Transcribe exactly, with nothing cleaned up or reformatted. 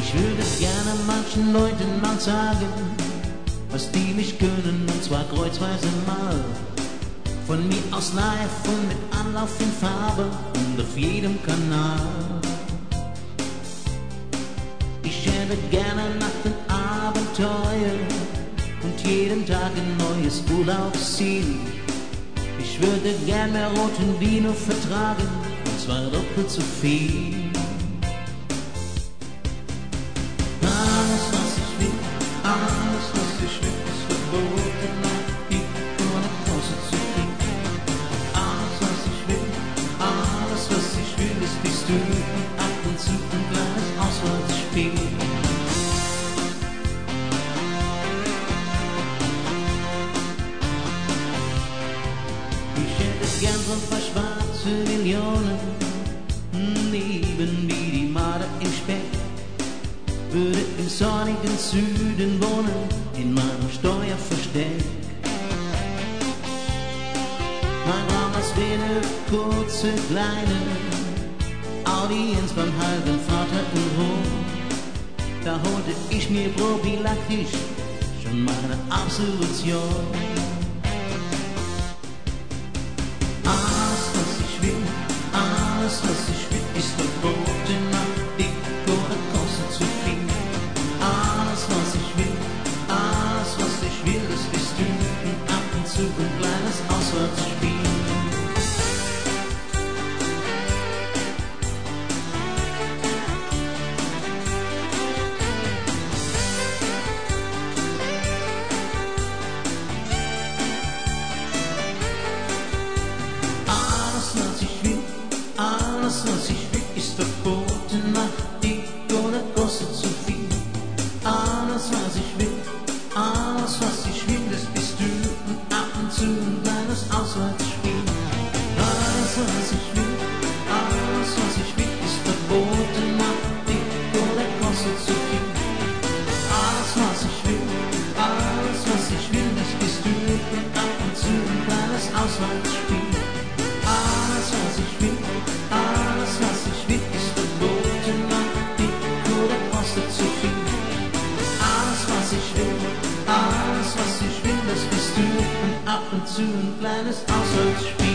Ich würde gerne manchen Leuten mal sagen, was die mich können, und zwar kreuzweise mal. Von mir aus live und mit Anlauf in Farbe und auf jedem Kanal. Ich hätte gerne nach den Abenteuern und jeden Tag ein neues Urlaubsziel. Ich würde gern mehr roten Vino vertragen, und zwar doppelt so viel. Alles, was ich will, alles, was ich will, ist verboten, ich ohne kostet zu viel. Alles, was ich will, alles, was ich will, ist bist du und ab und zu ein kleines Auswärtsspiel. Gern so ein paar schwarze Millionen, leben wie die Marder im Speck. Würde im sonnigen Süden wohnen, in meinem Steuerversteck. Mein Traum, das wäre eine kurze, kleine Audienz beim halben Vater in Rom. Da holte ich mir prophylaktisch schon meine Absolution. Alles, was ich will, ist verboten, dick oder kostet zu viel. Alles, was ich will, alles, was ich will, das bist du und ab und zu ein kleines Auswärtsspiel. Alles, was ich will, alles, was ich will, ist verboten, macht dick oder kostet zu viel. Alles, was ich will, alles, was ich will, das bist du und ab und zu ein kleines Auswärtsspiel. Alles, was ich will, alles, was ich will, ist verboten, macht dick oder kostet zu viel. Alles, was ich will, alles, was ich will, das bist du und ab und zu ein kleines Auswärtsspiel. Alles, was ich will, alles, was ich will, ist verboten, macht dick oder kostet zu viel. Alles, was ich will, alles, was ich will, das bist du und ab und zu ein kleines Auswärtsspiel.